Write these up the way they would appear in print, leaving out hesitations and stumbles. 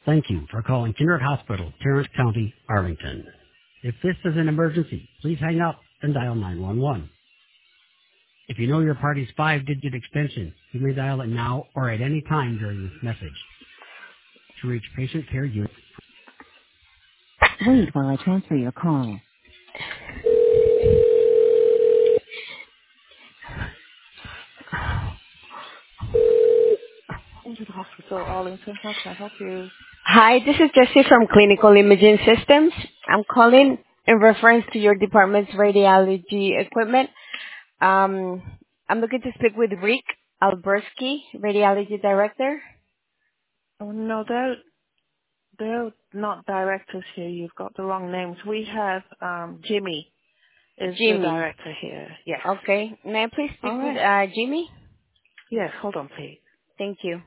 Thank you for calling Kindred Hospital, Terrence County, Arlington. If this is an emergency, please hang up and dial 911. If you know your party's 5-digit extension, you may dial it now or at any time during this message. To reach patient care unit. Wait while I transfer your call. Into the hospital, Arlington. How can I help you? Hi, this is Jessie from Clinical Imaging Systems. I'm calling in reference to your department's radiology equipment. I'm looking to speak with Rick Albersky, Radiology Director. Oh no, they're not directors here. You've got the wrong names. We have Jimmy is the Jimmy. director here. Yes. Okay. May I please speak All with right. Jimmy? Yes. Hold on, please. Thank you.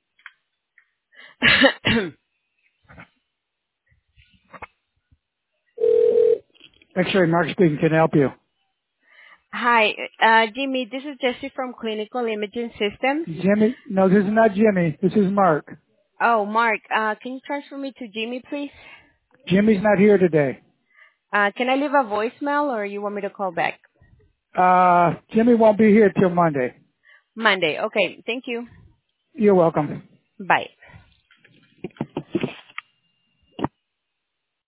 X-ray Mark speaking. Can I help you? Hi, Jimmy. This is Jessie from Clinical Imaging Systems. Jimmy? No, this is not Jimmy. This is Mark. Oh, Mark, can you transfer me to Jimmy, please? Jimmy's not here today. Can I leave a voicemail or you want me to call back? Jimmy won't be here till Monday. Monday. Okay. Thank you. You're welcome. Bye.